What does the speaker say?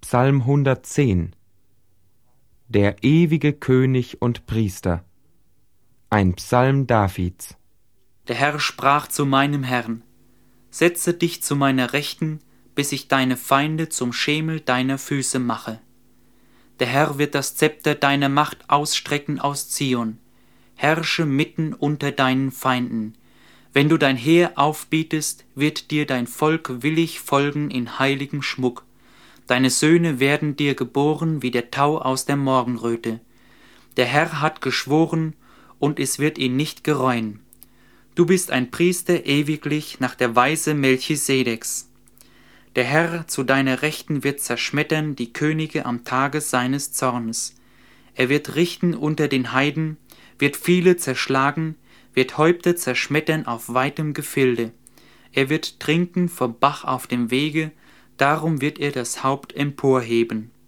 Psalm 110. Der ewige König und Priester. Ein Psalm Davids. Der Herr sprach zu meinem Herrn: Setze dich zu meiner Rechten, bis ich deine Feinde zum Schemel deiner Füße mache. Der Herr wird das Zepter deiner Macht ausstrecken aus Zion. Herrsche mitten unter deinen Feinden. Wenn du dein Heer aufbietest, wird dir dein Volk willig folgen in heiligem Schmuck. Deine Söhne werden dir geboren wie der Tau aus der Morgenröte. Der Herr hat geschworen, und es wird ihn nicht gereuen. Du bist ein Priester ewiglich nach der Weise Melchisedeks. Der Herr zu deiner Rechten wird zerschmettern die Könige am Tage seines Zornes. Er wird richten unter den Heiden, wird viele zerschlagen, wird Häupter zerschmettern auf weitem Gefilde. Er wird trinken vom Bach auf dem Wege, darum wird er das Haupt emporheben.